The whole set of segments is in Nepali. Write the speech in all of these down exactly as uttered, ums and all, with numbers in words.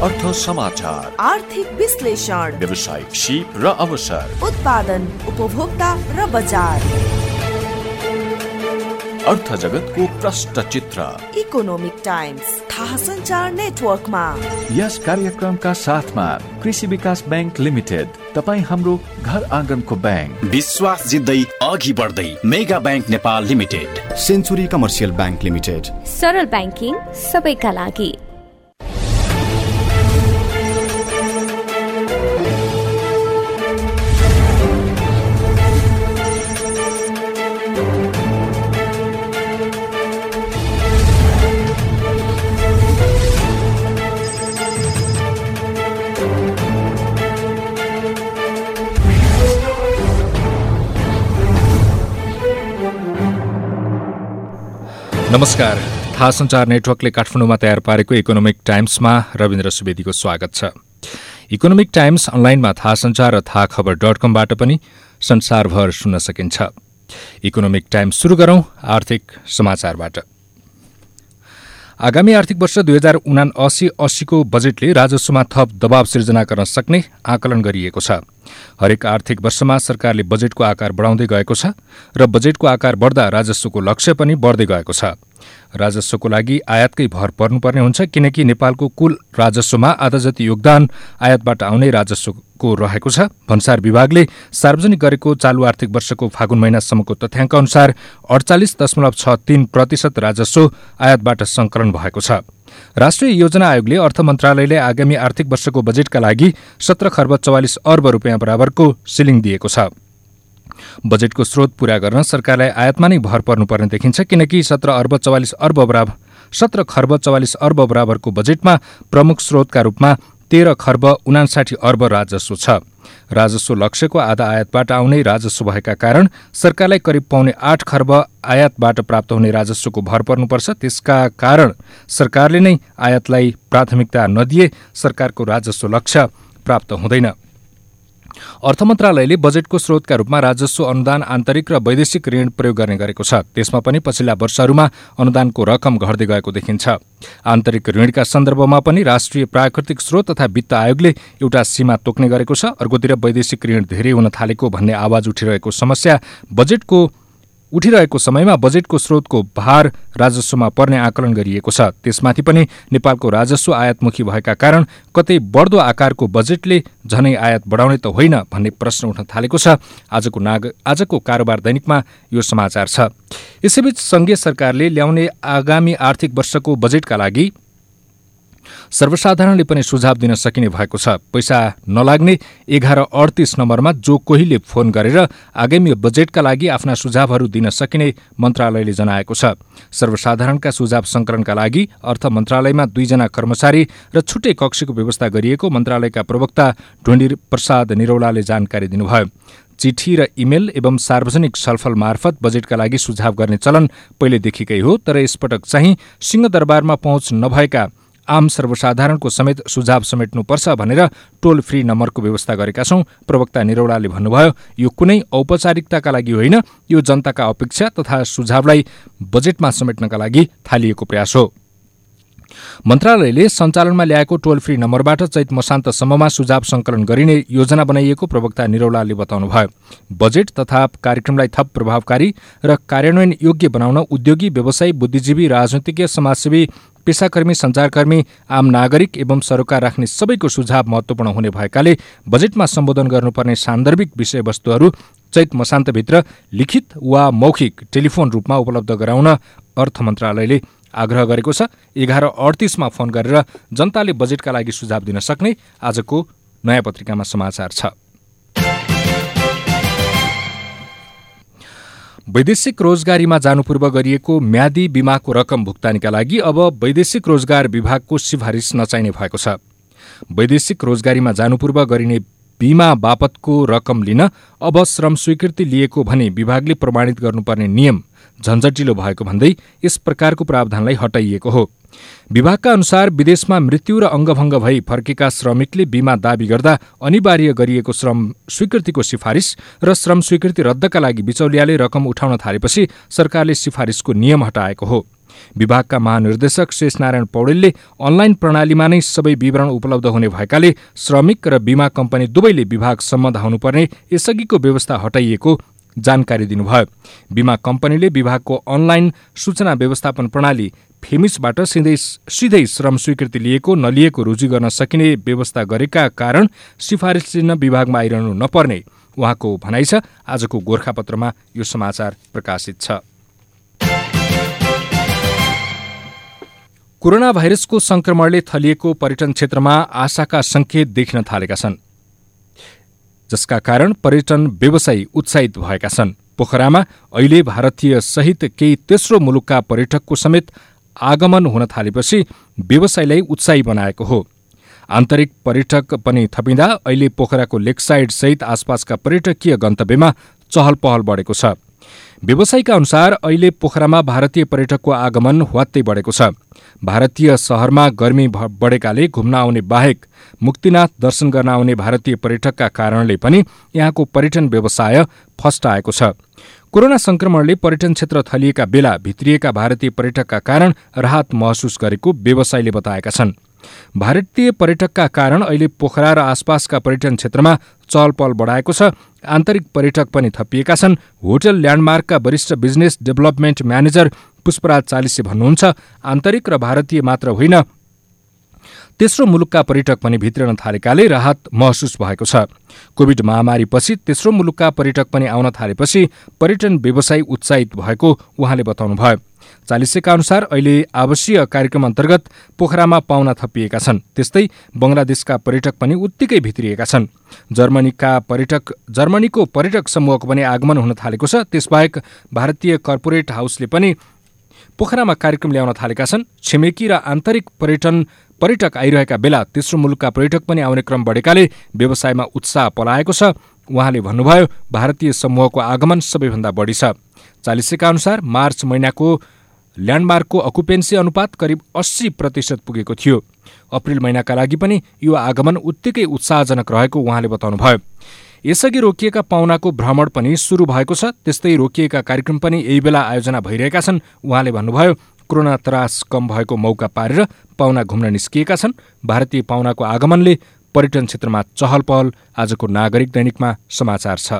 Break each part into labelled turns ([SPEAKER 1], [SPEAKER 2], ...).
[SPEAKER 1] अर्थ समाचार,
[SPEAKER 2] आर्थिक विश्लेषण,
[SPEAKER 1] व्यवसायिक सीप र अवसर,
[SPEAKER 2] उत्पादन, उपभोक्ता र बजार,
[SPEAKER 1] अर्थ जगतको प्रष्ट चित्र।
[SPEAKER 2] इकोनोमिक टाइम्स थाहा सञ्चार नेटवर्कमा।
[SPEAKER 1] यस कार्यक्रमका साथमा कृषि विकास बैंक लिमिटेड, तपाईँ हाम्रो घर आँगनको बैंक।
[SPEAKER 3] विश्वास जित्दै अघि बढ्दै mega bank Nepal limited,
[SPEAKER 4] century commercial bank limited.
[SPEAKER 5] सरल ब्याङ्किङ सबैका लागि।
[SPEAKER 6] नमस्कार, थाहा सञ्चार नेटवर्कले काठमाडौँमा तयार पारेको इकोनोमिक टाइम्समा रविन्द्र सुवेदीको स्वागत छ। इकोनोमिक टाइम्स अनलाइनमा थाहा सञ्चार र थाहा खबर डट कमबाट पनि संसारभर सुन्न सकिन्छ। इकोनोमिक टाइम्स सुरु गरौं आर्थिक समाचारबाट। आगामी आर्थिक वर्ष दुई हजार उना अस्सी अस्सीको बजेटले राजस्वमा थप दबाव सिर्जना गर्न सक्ने आकलन गरिएको छ। हरेक आर्थिक वर्षमा सरकारले बजेटको आकार बढाउँदै गएको छ र बजेटको आकार बढ्दा राजस्वको लक्ष्य पनि बढ्दै गएको छ। राजस्वको लागि आयातकै भर पर्नुपर्ने हुन्छ, किनकि नेपालको कुल राजस्वमा आधा जति योगदान आयातबाट आउने राजस्वको रहेको छ। भन्सार विभागले सार्वजनिक गरेको चालू आर्थिक वर्षको फागुन महिनासम्मको तथ्याङ्क अनुसार अडचालिस दशमलव छ तीन प्रतिशत राजस्व आयातबाट संकलन भएको छ। राष्ट्रिय योजना आयोगले अर्थ मन्त्रालयले आगामी आर्थिक वर्षको बजेटका लागि सत्र खर्ब चौवालिस अर्ब रुपियाँ बराबरको सिलिङ दिएको छ। बजेटको स्रोत पूरा गर्न सरकारलाई आयातमा नै भर पर्नुपर्ने देखिन्छ, किनकि सत्र अर्ब चौवालिस अर्ब बराबर सत्र खर्ब चौवालिस अर्ब बराबरको बजेटमा प्रमुख स्रोतका रूपमा तेह्र खर्ब उनासाठी अर्ब राजस्व छ। राजस्व लक्ष्यको आधा आयातबाट आउने राजस्व भएका कारण सरकारलाई करिब पाउने आठ खर्ब आयातबाट प्राप्त हुने राजस्वको भर पर्नुपर्छ। त्यसका कारण सरकारले नै आयातलाई प्राथमिकता नदिए सरकारको राजस्व लक्ष्य प्राप्त हुँदैन। अर्थ मन्त्रालयले बजेटको स्रोतका रूपमा राजस्व, अनुदान, आन्तरिक र वैदेशिक ऋण प्रयोग गर्ने गरेको छ। त्यसमा पनि पछिल्ला वर्षहरूमा अनुदानको रकम घट्दै गएको देखिन्छ। आन्तरिक ऋणका सन्दर्भमा पनि राष्ट्रिय प्राकृतिक स्रोत तथा वित्त आयोगले एउटा सीमा तोक्ने गरेको छ। अर्कोतिर वैदेशिक ऋण धेरै हुन थालेको भन्ने आवाज उठिरहेको समस्या बजेटको उठिरहेको समयमा बजेटको स्रोतको भार राजस्वमा पर्ने आकलन गरिएको छ। त्यसमाथि पनि नेपालको राजस्व आयातमुखी भएका कारण कतै बढ्दो आकारको बजेटले झनै आयात बढाउने त होइन भन्ने प्रश्न उठ्न थालेको छ। आजको नाग आजको कारोबार दैनिकमा यो समाचार छ। यसैबीच संघीय सरकारले ल्याउने आगामी आर्थिक वर्षको बजेटका लागि सर्वसाधारणले पनि सुझाव दिन सकिने भएको छ। पैसा नलाग्ने एघार अडतिस नम्बरमा जो कोहीले फोन गरेर आगामी बजेटका लागि आफ्ना सुझावहरू दिन सकिने मन्त्रालयले जनाएको छ। सर्वसाधारणका सुझाव संकलनका लागि अर्थ मन्त्रालयमा दुईजना कर्मचारी र छुट्टै कक्षको व्यवस्था गरिएको मन्त्रालयका प्रवक्ता ढुण्डी प्रसाद निरौलाले जानकारी दिनुभयो। चिठी र इमेल एवं सार्वजनिक छलफल मार्फत बजेटका लागि सुझाव गर्ने चलन पहिलेदेखिकै हो, तर यसपटक चाहिँ सिंहदरबारमा पहुँच नभएका आम सर्वसाधारणको समेत सुझाव समेट्नुपर्छ भनेर टोल फ्री नम्बरको व्यवस्था गरेका छौं। प्रवक्ता निरौलाले भन्नुभयो, यो कुनै औपचारिकताका लागि होइन, यो जनताका अपेक्षा तथा सुझावलाई बजेटमा समेट्नका लागि थालिएको प्रयास हो। मन्त्रालयले सञ्चालनमा ल्याएको टोल फ्री नम्बरबाट चैत मसान्तसम्ममा सुझाव संकलन गरिने योजना बनाइएको प्रवक्ता निरौलाले बताउनुभयो। बजेट तथा कार्यक्रमलाई थप प्रभावकारी र कार्यान्वयन योग्य बनाउन उद्योगी, व्यवसायी, बुद्धिजीवी, राजनीतिज्ञ, समाजसेवी, पेशाकर्मी, सञ्चारकर्मी, आम नागरिक एवं सरोकार राख्ने सबैको सुझाव महत्त्वपूर्ण हुने भएकाले बजेटमा सम्बोधन गर्नुपर्ने सान्दर्भिक विषयवस्तुहरू चैत मसान्तभित्र लिखित वा मौखिक टेलिफोन रूपमा उपलब्ध गराउन अर्थ मन्त्रालयले आग्रह गरेको छ। एघार अडतिसमा फोन गरेर जनताले बजेटका लागि सुझाव दिन सक्ने आजको नयाँ पत्रिकामा समाचार छ। वैदेशिक रोजगारीमा जानुपूर्व गरिएको म्यादी बीमाको रकम भुक्तानीका लागि अब वैदेशिक रोजगार विभागको सिफारिस नचाहिने भएको छ। वैदेशिक रोजगारीमा जानुपूर्व गरिने बीमा बापतको रकम लिन अब श्रम स्वीकृति लिएको भने विभागले प्रमाणित गर्नुपर्ने नियम झन्झटिलो भएको भन्दै यस प्रकारको प्रावधानलाई हटाइएको हो। विभागका अनुसार विदेशमा मृत्यु र अङ्गभङ्ग भई फर्केका श्रमिकले बीमा दाबी गर्दा अनिवार्य गरिएको श्रम स्वीकृतिको सिफारिस र श्रम स्वीकृति रद्दका लागि बिचौलियाले रकम उठाउन थालेपछि सरकारले सिफारिसको नियम हटाएको हो। विभागका महानिर्देशक शेषनारायण पौडेलले अनलाइन प्रणालीमा नै सबै विवरण उपलब्ध हुने भएकाले श्रमिक र बीमा कम्पनी दुवैले विभागसम्म धाउनुपर्ने यसअघिको व्यवस्था हटाइएको जानकारी दिनुभयो। बीमा कम्पनीले विभागको अनलाइन सूचना व्यवस्थापन प्रणाली फेमिसबाट सिधै सिधै श्रम स्वीकृति लिएको नलिएको रुजु गर्न सकिने व्यवस्था गरेका कारण सिफारिस लिन विभागमा आइरहनु नपर्ने उहाँको भनाइ छ। आजको गोर्खापत्रमा यो समाचार प्रकाशित छ। कोरोना भाइरसको संक्रमणले थलिएको पर्यटन क्षेत्रमा आशाका संकेत देखिन थालेका छन्, जसका कारण पर्यटन व्यवसायी उत्साहित भएका छन्। पोखरामा अहिले भारतीय सहित केही तेस्रो मुलुकका पर्यटकको समेत आगमन हुन थालेपछि व्यवसायलाई उत्साही बनाएको हो। आन्तरिक पर्यटक पनि थपिँदा अहिले पोखराको लेकसाइड सहित आसपासका पर्यटकीय गन्तव्यमा चहल पहल बढेको छ। व्यवसायीका अनुसार अहिले पोखरामा भारतीय पर्यटकको आगमन ह्वात्तै बढेको छ। भारतीय शहरमा गर्मी बढेकाले घुम्न आउने बाहेक मुक्तिनाथ दर्शन गर्न आउने भारतीय पर्यटकका कारणले पनि यहाँको पर्यटन व्यवसाय फस्टाएको छ। कोरोना संक्रमणले पर्यटन क्षेत्र थलिएका बेला भित्रिएका भारतीय पर्यटकका कारण राहत महसुस गरेको व्यवसायीले बताएका छन्। भारतीय पर्यटकका कारण अहिले पोखरा र आसपासका पर्यटन क्षेत्रमा चहल पहल बढाएको छ। आन्तरिक पर्यटक पनि थपिएका छन्। होटल ल्यान्डमार्कका वरिष्ठ business development manager Pushparaj Chalise भन्नुहुन्छ, आन्तरिक र भारतीय मात्र होइन तेस्रो मुलुकका पर्यटक पनि भित्रिन थालेकाले राहत महसुस भएको छ। कोभिड महामारीपछि तेस्रो मुलुकका पर्यटक पनि आउन थालेपछि पर्यटन व्यवसायी उत्साहित भएको उहाँले बताउनुभयो। चालिसेका अनुसार अहिले आवासीय कार्यक्रम अन्तर्गत पोखरामा पाहुना थपिएका छन्। त्यस्तै बंगलादेशका पर्यटक पनि उत्तिकै भित्रिएका छन्। जर्मनीका पर्यटक जर्मनीको पर्यटक समूहको पनि आगमन हुन थालेको छ। त्यसबाहेक भारतीय कर्पोरेट हाउसले पनि पोखरामा कार्यक्रम ल्याउन थालेका छन्। छिमेकी र आन्तरिक पर्यटन पर्यटक आइरहेका बेला तेस्रो मुलुकका पर्यटक पनि आउने क्रम बढेकाले व्यवसायमा उत्साह पलाएको छ। उहाँले भन्नुभयो, भारतीय समूहको आगमन सबैभन्दा बढी छ। चालिसेका अनुसार मार्च महिनाको ल्यान्डमार्कको अकुपेन्सी अनुपात करिब अस्सी प्रतिशत पुगेको थियो। अप्रिल महिनाका लागि पनि यो आगमन उत्तिकै उत्साहजनक रहेको उहाँले बताउनुभयो। यसअघि रोकिएका पाहुनाको भ्रमण पनि सुरु भएको छ। त्यस्तै रोकिएका कार्यक्रम पनि यही बेला आयोजना भइरहेका छन्। उहाँले भन्नुभयो, कोरोना त्रास कम भएको मौका पारेर पाहुना घुम्न निस्किएका छन्। भारतीय पाहुनाको आगमनले पर्यटन क्षेत्रमा चहल पहल। आजको नागरिक दैनिकमा समाचार छ।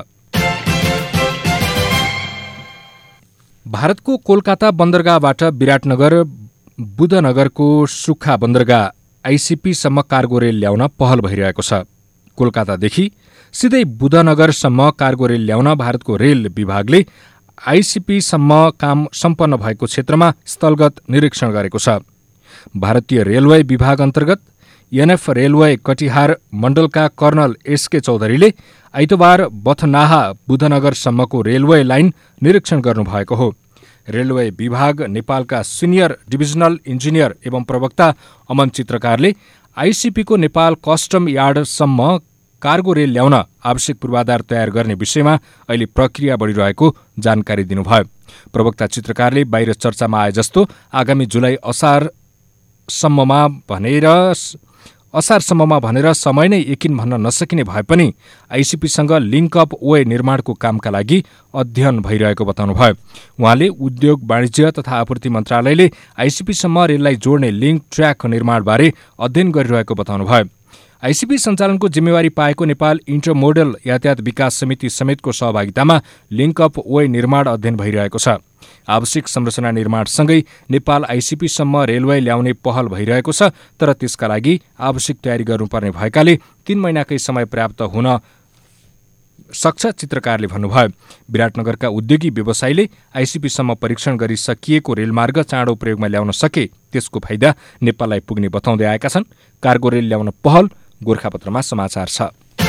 [SPEAKER 6] भारतको कोलकाता बन्दरगाहबाट विराटनगर बुधनगरको सुक्खा बन्दरगाह आइसिपीसम्म कार्गो रेल ल्याउन पहल भइरहेको छ। कोलकातादेखि सिधै बुधनगरसम्म कार्गो रेल ल्याउन भारतको रेल विभागले आइसिपीसम्म काम सम्पन्न भएको क्षेत्रमा स्थलगत निरीक्षण गरेको छ। भारतीय रेलवे विभाग अन्तर्गत एनएफ रेलवे कटिहार मण्डलका कर्नल एसके चौधरीले आइतबार बथनाहा बुधनगरसम्मको रेलवे लाइन निरीक्षण गर्नुभएको हो। रेलवे विभाग नेपालका सिनियर डिभिजनल इन्जिनियर एवं प्रवक्ता अमन चित्रकारले आइसिपीको नेपाल कस्टम यार्डसम्म कार्गो रेल ल्याउन आवश्यक पूर्वाधार तयार गर्ने विषयमा अहिले प्रक्रिया बढिरहेको जानकारी दिनुभयो। प्रवक्ता चित्रकारले बाहिर चर्चामा आए जस्तो आगामी जुलाई असारसम्ममा भनेर असारसम्ममा भनेर समय नै यकिन भन्न नसकिने भए पनि आइसिपीसँग लिङ्क अप वे निर्माणको कामका लागि अध्ययन भइरहेको बताउनुभयो। उहाँले उद्योग वाणिज्य तथा आपूर्ति मन्त्रालयले आइसिपीसम्म रेललाई जोड्ने लिङ्क ट्र्याक निर्माणबारे अध्ययन गरिरहेको बताउनुभयो। आइसिपी सञ्चालनको जिम्मेवारी पाएको नेपाल इन्टरमोडल यातायात विकास समिति समेतको सहभागितामा लिङ्क अप वे निर्माण अध्ययन भइरहेको छ। आवश्यक संरचना निर्माणसँगै नेपाल आइसिपीसम्म रेलवे ल्याउने पहल भइरहेको छ। तर त्यसका लागि आवश्यक तयारी गर्नुपर्ने भएकाले तीन महिनाकै समय पर्याप्त हुन सक्छ, चित्रकारले भन्नुभयो। विराटनगरका उद्योगी व्यवसायीले आइसिपीसम्म परीक्षण गरिसकिएको रेलमार्ग चाँडो प्रयोगमा ल्याउन सके त्यसको फाइदा नेपाललाई पुग्ने बताउँदै आएका छन्। कार्गो रेल ल्याउन पहल। गोर्खापत्रमा समाचार छ।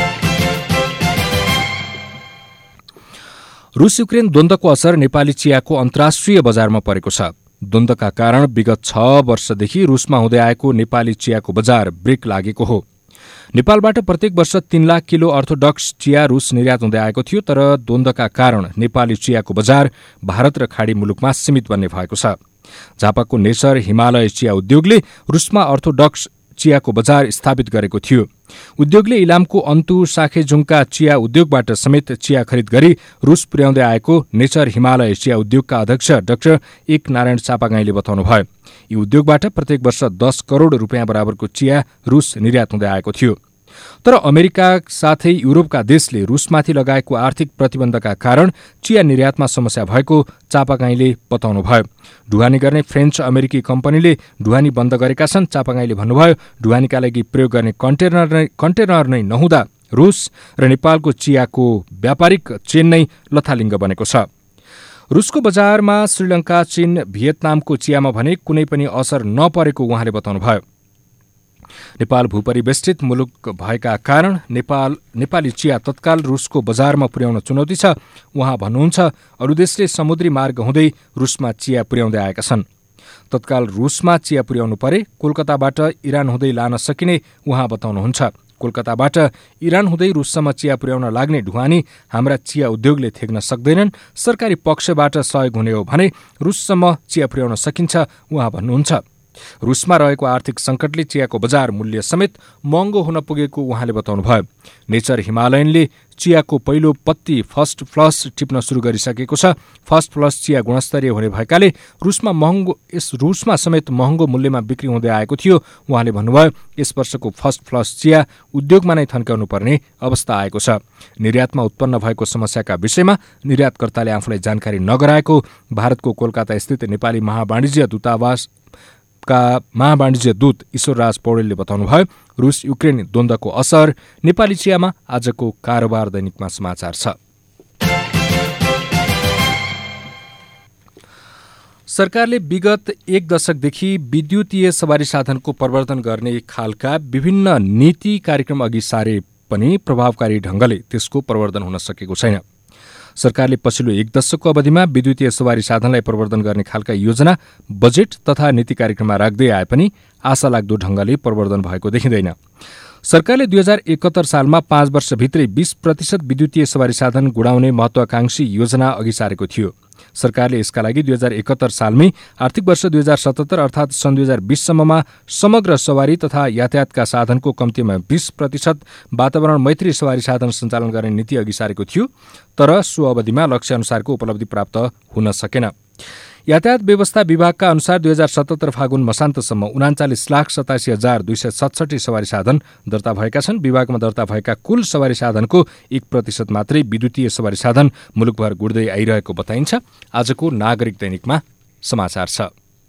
[SPEAKER 6] रूस युक्रेन द्वन्द्वको असर नेपाली चियाको अन्तर्राष्ट्रिय बजारमा परेको छ। द्वन्द्वका कारण विगत छ वर्षदेखि रूसमा हुँदै आएको नेपाली चियाको बजार ब्रेक लागेको हो। नेपालबाट प्रत्येक वर्ष तीन लाख किलो अर्थोडक्स चिया रूस निर्यात हुँदै आएको थियो। तर द्वन्द्वका कारण नेपाली चियाको बजार भारत र खाडी मुलुकमा सीमित बन्ने भएको छ। झापाको नेचर हिमालय चिया उद्योगले रूसमा अर्थोडक्स चियाको बजार स्थापित गरेको थियो। उद्योगले इलामको अन्तु साखेजुङका चिया उद्योगबाट समेत चिया खरिद गरी रूस पुर्याउँदै आएको नेचर हिमालय चिया उद्योगका अध्यक्ष डाक्टर एक नारायण चापागाईले बताउनुभयो। यी उद्योगबाट प्रत्येक वर्ष दस करोड़ रुपियाँ बराबरको चिया रूस निर्यात हुँदै आएको थियो। तर अमेरिका साथै युरोपका देशले रूसमाथि लगाएको आर्थिक प्रतिबन्धका कारण चिया निर्यातमा समस्या भएको चापागाईले बताउनुभयो। ढुवानी गर्ने फ्रेन्च अमेरिकी कम्पनीले ढुवानी बन्द गरेका छन्। चापागाईले भन्नुभयो, ढुवानीका लागि प्रयोग गर्ने कन्टेनर नै कन्टेनर नै नहुँदा रूस र नेपालको चियाको व्यापारिक चेन नै लथालिङ्ग बनेको छ। रूसको बजारमा श्रीलङ्का, चीन, भियतनामको चियामा भने कुनै पनि असर नपरेको उहाँले बताउनुभयो। नेपाल भूपरिवेष्टित मुलुक भएका कारण नेपाल नेपाली चिया तत्काल रूसको बजारमा पुर्याउन चुनौती छ। उहाँ भन्नुहुन्छ, अरू देशले समुद्री मार्ग हुँदै रूसमा चिया पुर्याउँदै आएका छन्। तत्काल रूसमा चिया पुर्याउनु परे कोलकाताबाट इरान हुँदै लान सकिने उहाँ बताउनुहुन्छ। कोलकाताबाट इरान हुँदै रूससम्म चिया पुर्याउन लाग्ने ढुवानी हाम्रा चिया उद्योगले थेग्न सक्दैनन्। सरकारी पक्षबाट सहयोग हुने हो भने रूससम्म चिया पुर्याउन सकिन्छ उहाँ भन्नुहुन्छ। रूसमा रहेको आर्थिक संकटले चियाको बजार मूल्य समेत महँगो हुन पुगेको उहाँले बताउनुभयो। नेचर हिमालयनले चियाको पहिलो पत्ती फर्स्ट फ्लस टिप्न सुरु गरिसकेको छ। फर्स्ट फ्लस चिया गुणस्तरीय हुने भएकाले रूसमा महँगो यस रूसमा समेत महँगो मूल्यमा बिक्री हुँदै आएको थियो। उहाँले भन्नुभयो, यस वर्षको फर्स्ट फ्लस चिया उद्योगमा नै थन्काउनु पर्ने अवस्था आएको छ। निर्यातमा उत्पन्न भएको समस्याका विषयमा निर्यातकर्ताले आफूलाई जानकारी नगराएको भारतको कोलकाता स्थित नेपाली महावाणिज्य दूतावास का महावाणिज्य दूत ईश्वरराज पौडेलले बताउनुभयो। रूस युक्रेन द्वन्द्वको असर नेपाली चियामा आजको कारोबार दैनिकमा समाचार छ। सरकारले विगत एक दशकदेखि विद्युतीय सवारी साधनको प्रवर्धन गर्ने खालका विभिन्न नीति कार्यक्रम अघि सारे पनि प्रभावकारी ढंगले त्यसको प्रवर्धन हुन सकेको छैन। सरकारले पछिल्लो एक दशकको अवधिमा विद्युतीय सवारी साधनलाई प्रवर्धन गर्ने खालका योजना, बजेट तथा नीति कार्यक्रममा राख्दै आए पनि आशा लाग्दो ढंगले प्रवर्धन भएको देखिँदैन। सरकारले दुई हजार एकहत्तर सालमा पाँच वर्षभित्रै बीस प्रतिशत विद्युतीय सवारी साधन गुडाउने महत्वाकांक्षी योजना अघि सारेको थियो। सरकारले यसका लागि दुई हजार एकहत्तर सालमै आर्थिक वर्ष दुई हजार सतहत्तर अर्थात सन् दुई हजार बीससम्ममा समग्र सवारी तथा यातायातका साधनको कम्तीमा बीस प्रतिशत वातावरण मैत्री सवारी साधन सञ्चालन गर्ने नीति अघि सारेको थियो। तर सो अवधिमा लक्ष्य अनुसारको उपलब्धि प्राप्त हुन सकेन। यातायात व्यवस्था विभागका अनुसार दुई हजार सतहत्तर फागुन मसान्तसम्म उनाचालिस लाख सतासी हजार दुई सय सतसठी सवारी साधन दर्ता भएका छन्। विभागमा दर्ता भएका कुल सवारी साधनको एक प्रतिशत मात्रै विद्युतीय सवारी साधन मुलुकभर गुड्दै आइरहेको बताइन्छ। आजको नागरिक दैनिकमा समाचार छ।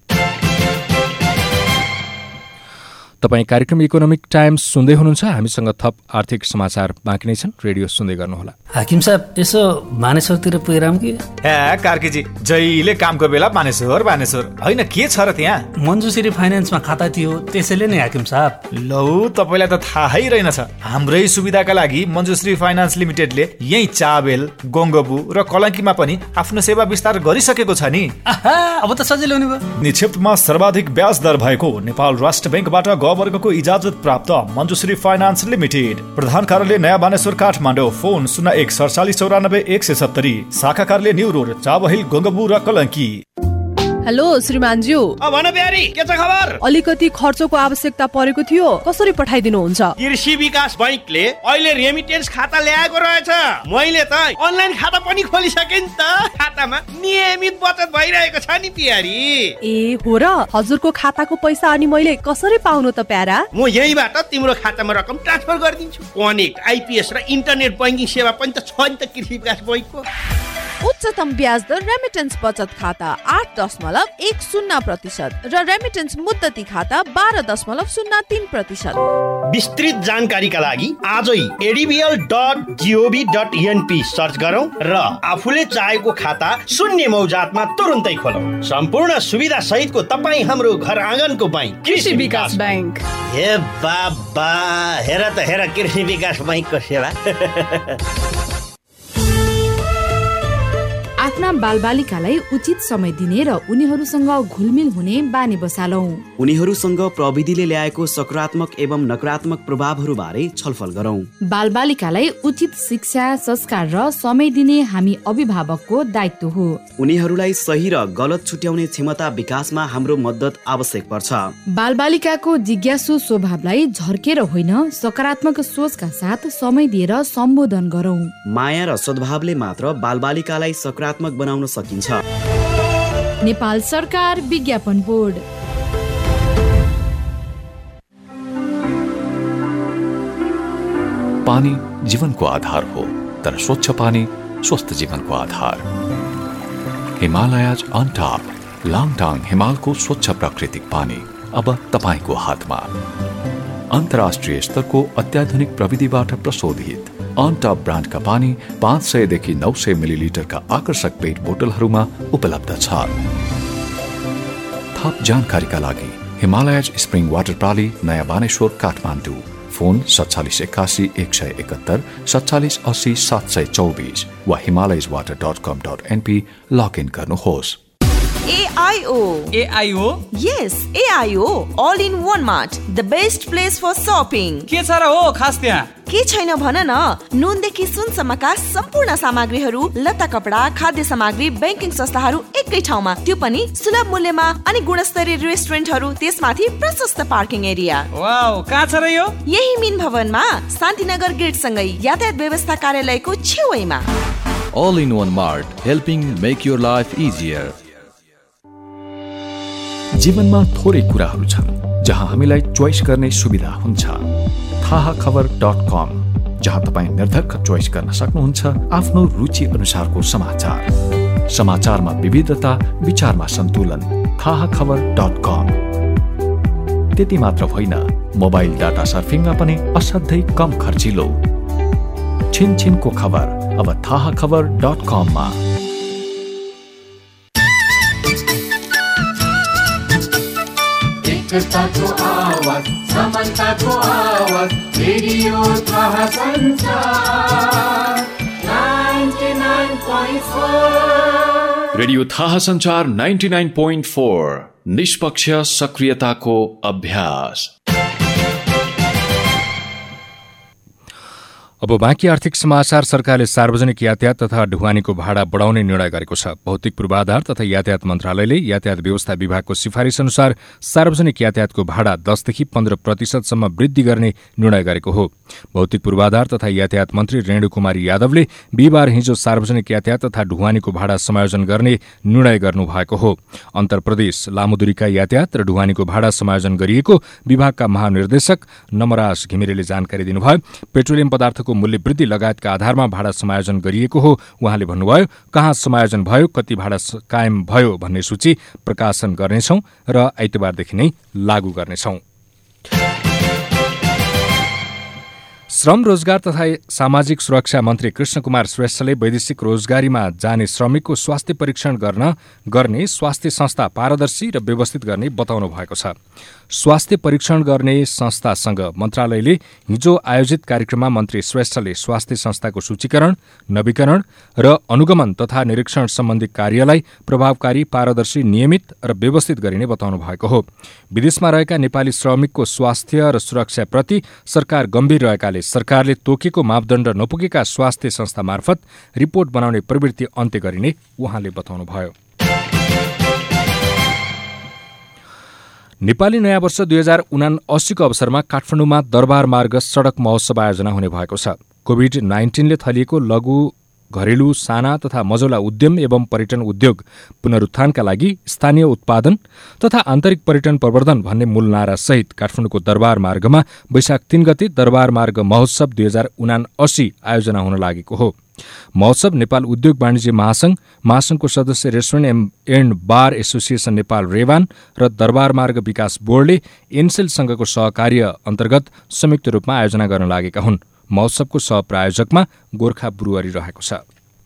[SPEAKER 6] तपाईँ कार्यक्रम इकोनोमिक टाइम्स सुन्दै हुनुहुन्छ। हामीसँग थप आर्थिक समाचार बाँकी नै छन्। रेडियो सुन्दै गर्नुहोला।
[SPEAKER 7] हाकिम साहब, यसो मानेश्वरतिर पुगेराम कि?
[SPEAKER 8] ए कार्कीजी, जहिले कामको बेला मानेश्वर मानेश्वर होइन, के छ र त्यहाँ?
[SPEAKER 7] मञ्जुश्री फाइनेन्समा खाता थियो, त्यसैले नै हाकिम साहब।
[SPEAKER 8] लौ, तपाईँलाई त थाहै रहेनछ। हाम्रै सुविधाका लागि मञ्जुश्री फाइनान्स लिमिटेडले यही चाबेल, गङ्गबु र कलङ्कीमा पनि आफ्नो सेवा विस्तार गरिसकेको छ नि।
[SPEAKER 7] अब त सजिलो हुने भयो।
[SPEAKER 4] निक्षेपमा सर्वाधिक ब्याज दर भएको नेपाल राष्ट्र बैंकबाट ग वर्गको इजाजत प्राप्त मञ्जुश्री फाइनान्स लिमिटेड। प्रधान कार्यालय नयाँ बानेश्वर काठमाडौँ। फोन शून्य एक सडचालिस चौरानब्बे एक सय सत्तरी। शाखा कार्यालय न्यू रोड, चाबहिल, गङ्गबु र कलङ्की।
[SPEAKER 2] हेलो श्रीमानज्यू।
[SPEAKER 9] भन प्यारी, के छ खबर?
[SPEAKER 2] अलिकति खर्चको आवश्यकता परेको थियो, कसरी पठाइदिनुहुन्छ?
[SPEAKER 9] कृषि विकास बैंकले अहिले रेमिटेन्स खाता ल्याएको रहेछ। मैले त अनलाइन खाता पनि खोलिसकेँ नि त। खातामा नियमित बचत भइरहेको छ नि प्यारी।
[SPEAKER 2] ए हो र? हजुरको खाताको पैसा अनि मैले कसरी पाउनु त प्यारा?
[SPEAKER 9] म यहीबाट तिम्रो खातामा रकम ट्रान्सफर गरिदिन्छु। कनेक्ट, आइपीएस र इन्टरनेट बैंकिङ सेवा पनि त छ नि त कृषि विकास बैंकको।
[SPEAKER 10] उच्चतम ब्याज दर रेमिटेन्स बचत खाता आठ दशमलव एक शून्य प्रतिशत र रेमिटेन्स मुद्दती खाता बाह्र दशमलव शून्य तीन प्रतिशत।
[SPEAKER 9] विस्तृत जानकारीका लागि आजै ADBL dot G O V dot N P search गरौँ र आफूले चाहेको खाता शून्य मौजातमा तुरुन्तै खोलौँ। सम्पूर्ण सुविधा सहितको तपाईँ हाम्रो घर आँगनको बैंक कृषि विकास बैंक।
[SPEAKER 10] हे बाबा, हेर त हेर कृषि विकास बैंकको सेवा।
[SPEAKER 11] आफ्ना बालबालिकालाई उचित समय दिने र उनीहरूसँग घुलमिल हुने बानी बसालौं।
[SPEAKER 12] उनीहरूसँग प्रविधिले ल्याएको सकारात्मक एवं नकारात्मक प्रभावहरू बारे छलफल गरौं।
[SPEAKER 11] बालबालिकालाई उचित शिक्षा, संस्कार र समय दिने हामी अभिभावकको दायित्व हो।
[SPEAKER 12] उनीहरूलाई सही र गलत छुट्याउने क्षमता विकासमा हाम्रो मद्दत आवश्यक पर्छ।
[SPEAKER 11] बालबालिकाको जिज्ञासु स्वभावलाई झर्केर होइन, सकारात्मक सोचका साथ समय दिएर सम्बोधन गरौं।
[SPEAKER 12] माया र सद्भावले मात्र बालबालिकालाई सकारात्मक बनाउन सकिन्छ।
[SPEAKER 11] नेपाल सरकार विज्ञापन बोर्ड।
[SPEAKER 1] पानी जीवनको आधार हो, तर स्वच्छ पानी स्वस्थ जीवनको आधार। हिमालयज अन टप लाङटाङ हिमालको स्वच्छ प्राकृतिक पानी अब तपाईको हातमा। अन्तर्राष्ट्रिय स्तरको अत्याधुनिक प्रविधिबाट प्रशोधित अन टप ब्रान्डका पानी पाँच सयदेखि नौ सय मिलिलिटरका आकर्षक पेट बोतलहरूमा उपलब्ध छ। थप जानकारीका लागि हिमालयज स्प्रिङ वाटर प्राली, नयाँ बानेश्वर, काठमाडौँ। फोन सत्तालिस एकासी एक सय एकहत्तर सत्तालिस अस्सी सात सय चौबिस वा Himalayas water dot com dot N P login गर्नुहोस्।
[SPEAKER 10] A I O.
[SPEAKER 13] A I O?
[SPEAKER 10] Yes, A I O. All in one mart. The best place for shopping.
[SPEAKER 13] के छ र हो खास त्यहाँ?
[SPEAKER 10] के छैन भन न। नुनदेखि सुनसम्मका सम्पूर्ण सामग्रीहरू, लत्ता कपडा, खाद्य सामग्री, ब्याङ्किङ संस्थाहरू एकै ठाउँमा, त्यो पनि सुलभ मूल्यमा। अनि गुणस्तरीय रेस्टुरेन्टहरू, त्यसमाथि प्रशस्त पार्किङ एरिया।
[SPEAKER 13] वाउ, कहाँ छ र यो?
[SPEAKER 10] यही मिन भवनमा शान्तिनगर गेट सँगै यातायात व्यवस्था कार्यालयको छेउमा।
[SPEAKER 3] All in one mart, helping make your life easier.
[SPEAKER 1] जीवनमा थोरै कुराहरू छन् जहाँ हामीलाई चोइस गर्ने सुविधा हुन्छ। थाहा खबर डट कम, जहाँ तपाईँ निर्धक्क चोइस गर्न सक्नुहुन्छ आफ्नो रुचि अनुसारको समाचार। समाचारमा विविधता, विचारमा सन्तुलन। थाहा खबर डट कम। त्यति मात्र होइन, मोबाइल डाटा सर्फिङमा पनि असाध्यै कम खर्चिलो। छिनछिनको खबर अब थाहा खबर डट कममा।
[SPEAKER 14] एकताको आवाज, समानताको आवाज, रेडियो थाहा सञ्चार निन्यानब्बे पोइन्ट चार।
[SPEAKER 3] रेडियो थाहा सञ्चार निन्यानब्बे पोइन्ट चार, निष्पक्ष सक्रियताको अभ्यास।
[SPEAKER 6] अब बाँकी आर्थिक समाचार। सरकारले सार्वजनिक यातायात तथा ढुवानीको भाडा बढाउने निर्णय गरेको छ। भौतिक पूर्वाधार तथा यातायात मन्त्रालयले यातायात व्यवस्था विभागको सिफारिस अनुसार सार्वजनिक यातायातको भाडा दसदेखि पन्ध्र प्रतिशतसम्म वृद्धि गर्ने निर्णय गरेको हो। भौतिक पूर्वाधार तथा यातायात मन्त्री रेणु कुमारी यादवले बिहिबार हिजो सार्वजनिक यातायात तथा ढुवानीको भाडा समायोजन गर्ने निर्णय गर्नुभएको हो। अन्तर प्रदेश लामो दूरीका यातायात र ढुवानीको भाडा समायोजन गरिएको विभागका महानिर्देशक नमराज घिमिरेले जानकारी दिनुभयो। पेट्रोलियम पदार्थको मूल्य वृद्धि लगायतका आधारमा भाडा समायोजन गरिएको हो। उहाँले भन्नुभयो, कहाँ समायोजन भयो, कति भाडा कायम भयो भन्ने सूची प्रकाशन गर्नेछौं र आइतबारदेखि नै लागू गर्नेछौं। श्रम रोजगार तथा सामाजिक सुरक्षा मन्त्री कृष्ण कुमार श्रेष्ठले वैदेशिक रोजगारीमा जाने श्रमिकको स्वास्थ्य परीक्षण गर्न गर्ने स्वास्थ्य संस्था पारदर्शी र व्यवस्थित गर्ने बताउनु भएको छ। स्वास्थ्य परीक्षण गर्ने संस्थासँग मन्त्रालयले हिजो आयोजित कार्यक्रममा मन्त्री श्रेष्ठले स्वास्थ्य संस्थाको सूचीकरण, नवीकरण र अनुगमन तथा निरीक्षण सम्बन्धी कार्यलाई प्रभावकारी, पारदर्शी, नियमित र व्यवस्थित गरिने बताउनु भएको हो। विदेशमा रहेका नेपाली श्रमिकको स्वास्थ्य र सुरक्षाप्रति सरकार गम्भीर रहेकाले सरकारले तोकेको मापदण्ड नपुगेका स्वास्थ्य संस्था मार्फत रिपोर्ट बनाउने प्रवृत्ति अन्त्य गरिने उहाँले बताउनुभयो। नेपाली नयाँ वर्ष दुई हजार उनासीको अवसरमा काठमाडौँमा दरबार मार्ग सड़क महोत्सव आयोजना हुने भएको छ। कोभिड नाइन्टिनले थलिएको लघु, घरेलु, साना तथा मझौला उद्यम एवं पर्यटन उद्योग पुनरुत्थानका लागि स्थानीय उत्पादन तथा आन्तरिक पर्यटन प्रवर्धन भन्ने मूल नारा सहित काठमाडौँको दरबार मार्गमा वैशाख तीन गते दरबार मार्ग महोत्सव दुई हजार उनासी आयोजना हुन लागेको हो। महोत्सव नेपाल उद्योग वाणिज्य महासंघ, महासंघको सदस्य restaurant and bar association Nepal रेवान र दरबार मार्ग विकास बोर्डले एनसेलसँगको सहकार्य अन्तर्गत संयुक्त रूपमा आयोजना गर्न लागेका हुन्। महोत्सवको सहप्रायोजकमा गोर्खा ब्रुअरी रहेको छ।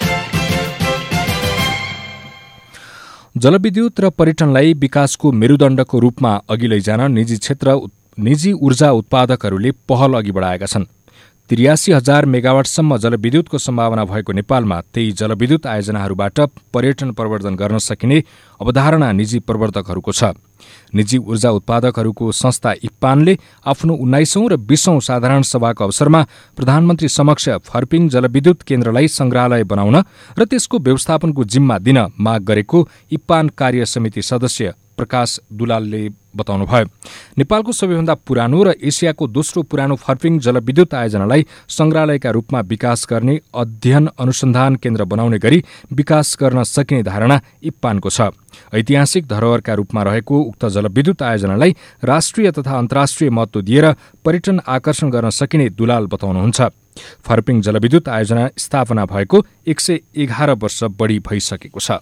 [SPEAKER 6] जलविद्युत र पर्यटनलाई विकासको मेरुदण्डको रूपमा अघि लैजान निजी क्षेत्र निजी ऊर्जा उत्पादकहरूले पहल अघि बढाएका छन्। त्रियासी हजार मेगावाटसम्म जलविद्युतको सम्भावना भएको नेपालमा त्यही जलविद्युत आयोजनाहरूबाट पर्यटन प्रवर्धन गर्न सकिने अवधारणा निजी प्रवर्तकहरूको छ। निजी ऊर्जा उत्पादकहरूको संस्था इप्पानले आफ्नो उन्नाइसौं र बीसौं साधारण सभाको अवसरमा प्रधानमन्त्री समक्ष फर्पिङ जलविद्युत केन्द्रलाई संग्रहालय बनाउन र त्यसको व्यवस्थापनको जिम्मा दिन माग गरेको इप्पान कार्य समिति सदस्य प्रकाश दुलालले बताउनुभयो। नेपालको सबैभन्दा पुरानो र एसियाको दोस्रो पुरानो फर्पिङ जलविद्युत आयोजनालाई संग्रहालयका रूपमा विकास गर्ने अध्ययन अनुसन्धान केन्द्र बनाउने गरी विकास गर्न सकिने धारणा इप्पानको छ। ऐतिहासिक धरोहरका रूपमा रहेको उक्त जलविद्युत आयोजनालाई राष्ट्रिय तथा अन्तर्राष्ट्रिय महत्व दिएर पर्यटन आकर्षण गर्न सकिने दुलाल बताउनुहुन्छ। फर्पिङ जलविद्युत आयोजना स्थापना भएको एक सय एघार वर्ष बढी भइसकेको छ।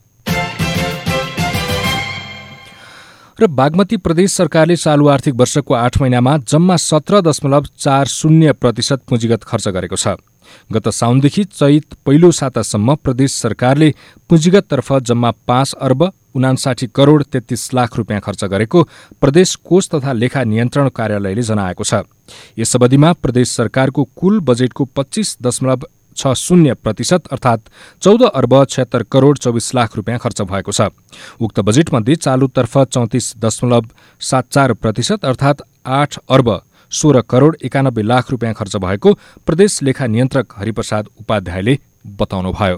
[SPEAKER 6] र बागमती प्रदेश सरकारले चालू आर्थिक वर्षको आठ महिनामा जम्मा सत्र दशमलव चार शून्य प्रतिशत पुँजीगत खर्च गरेको छ। गत साउनदेखि चैत पहिलो सातासम्म प्रदेश सरकारले पुँजीगततर्फ जम्मा पाँच अर्ब उनासाठी करोड तेत्तीस लाख रुपियाँ खर्च गरेको प्रदेश कोष तथा लेखा नियन्त्रण कार्यालयले जनाएको छ। यस अवधिमा प्रदेश सरकारको कुल बजेटको पच्चीस दशमलव छ शून्य प्रतिशत अर्थात चौध अर्ब छत्तर करोड चौबिस लाख रुपियाँ खर्च भएको छ। उक्त बजेटमध्ये चालुतर्फ चौतिस दशमलव सात चार प्रतिशत अर्थात आठ अर्ब सोह्र करोड एकानब्बे लाख रुपियाँ खर्च भएको प्रदेश लेखा नियन्त्रक हरिप्रसाद उपाध्यायले बताउनुभयो।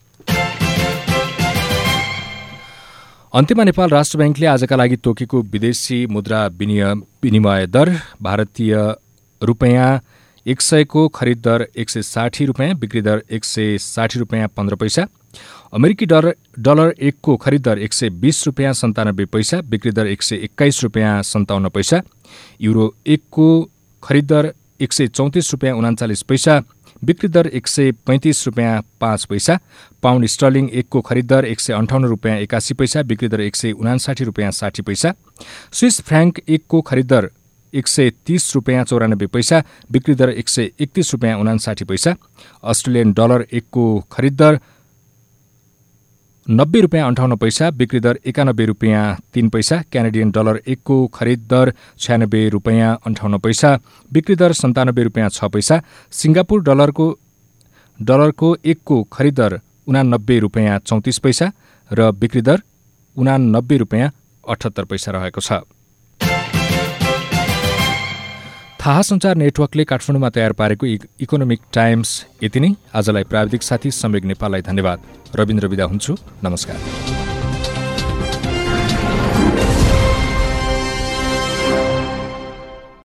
[SPEAKER 6] अन्त्यमा नेपाल राष्ट्र ब्याङ्कले आजका लागि तोकेको विदेशी मुद्रा विनिमय दर भारतीय रुपियाँ एक सयको खरिद दर एक सय साठी रुपियाँ, बिक्री दर एक सय साठी रुपियाँ पन्ध्र पैसा, अमेरिकी डलर डलर एकको खरिद दर एक सय बीस रुपियाँ सन्तानब्बे पैसा, बिक्री दर एक सय एक्काइस रुपियाँ सन्ताउन्न पैसा, युरो एकको खरिद दर एक सय चौतिस रुपियाँ उनाचालिस पैसा, बिक्री दर एक सय पैँतिस रुपियाँ पाँच पैसा, पाउन्ड स्टर्लिङ एकको खरिद दर एक सय अन्ठाउन्न रुपियाँ एकासी पैसा, बिक्री दर एक सय उनासाठी रुपियाँ साठी पैसा, स्विस फ्राङ्क एकको खरिद दर एक सय तीस रुपियाँ चौरानब्बे पैसा, बिक्री दर एक सय एकतिस रुपियाँ उनासाठी पैसा, अस्ट्रेलियन डलर एकको खरिद दर नब्बे रुपियाँ अन्ठाउन्न पैसा, बिक्री दर एकानब्बे रुपियाँ तीन पैसा, क्यानाडियन डलर एकको खरिद दर छयानब्बे रुपियाँ अन्ठाउन्न पैसा, बिक्री दर सन्तानब्बे रुपियाँ छ पैसा, सिङ्गापुर डलरको डलरको एकको खरिद दर उनानब्बे रुपियाँ चौतिस पैसा र बिक्री दर उनानब्बे रुपियाँ अठहत्तर पैसा रहेको छ। थाहा सञ्चार नेटवर्कले काठमाडौँमा तयार पारेको इकोनोमिक टाइम्स यति नै। आजलाई प्राविधिक साथी सम्वेक नेपाललाई धन्यवाद। रविन्द्र बिदा हुन्छु। नमस्कार।